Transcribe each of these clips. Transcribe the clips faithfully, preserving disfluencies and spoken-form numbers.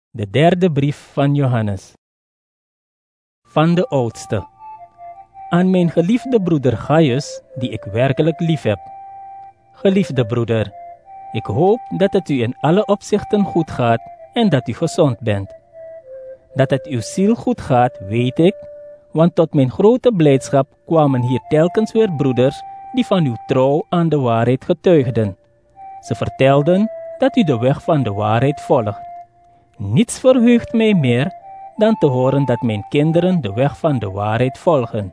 De derde brief van Johannes. Van de oudste. Aan mijn geliefde broeder Gaius, die ik werkelijk lief heb. Geliefde broeder, ik hoop dat het u in alle opzichten goed gaat en dat u gezond bent. Dat het uw ziel goed gaat, weet ik, want tot mijn grote blijdschap kwamen hier telkens weer broeders die van uw trouw aan de waarheid getuigden. Ze vertelden dat u de weg van de waarheid volgt. Niets verheugt mij meer dan te horen dat mijn kinderen de weg van de waarheid volgen.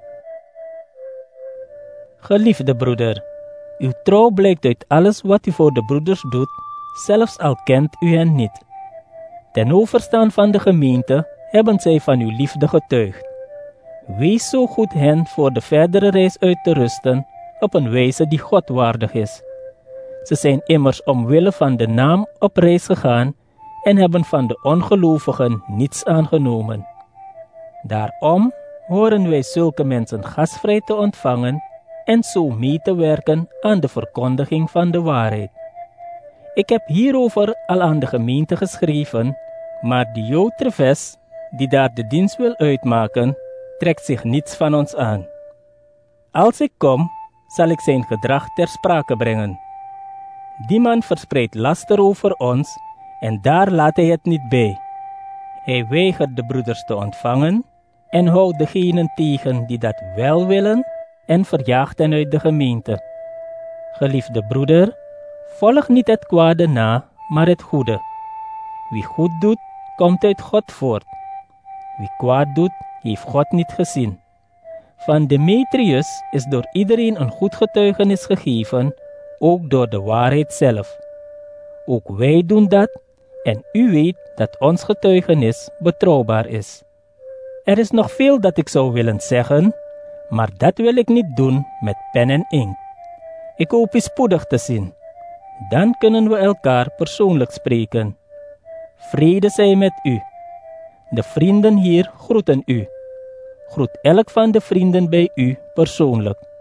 Geliefde broeder, uw trouw blijkt uit alles wat u voor de broeders doet, zelfs al kent u hen niet. Ten overstaan van de gemeente hebben zij van uw liefde getuigd. Wees zo goed hen voor de verdere reis uit te rusten op een wijze die God waardig is. Ze zijn immers omwille van de naam op reis gegaan en hebben van de ongelovigen niets aangenomen. Daarom horen wij zulke mensen gastvrij te ontvangen en zo mee te werken aan de verkondiging van de waarheid. Ik heb hierover al aan de gemeente geschreven, maar Diotrefes, die daar de dienst wil uitmaken, trekt zich niets van ons aan. Als ik kom, zal ik zijn gedrag ter sprake brengen. Die man verspreidt laster over ons en daar laat hij het niet bij. Hij weigert de broeders te ontvangen en houdt degenen tegen die dat wel willen en verjaagt hen uit de gemeente. Geliefde broeder, volg niet het kwade na, maar het goede. Wie goed doet, komt uit God voort. Wie kwaad doet, heeft God niet gezien. Van Demetrius is door iedereen een goed getuigenis gegeven, ook door de waarheid zelf. Ook wij doen dat en u weet dat ons getuigenis betrouwbaar is. Er is nog veel dat ik zou willen zeggen, maar dat wil ik niet doen met pen en inkt. Ik hoop u spoedig te zien. Dan kunnen we elkaar persoonlijk spreken. Vrede zij met u. De vrienden hier groeten u. Groet elk van de vrienden bij u persoonlijk.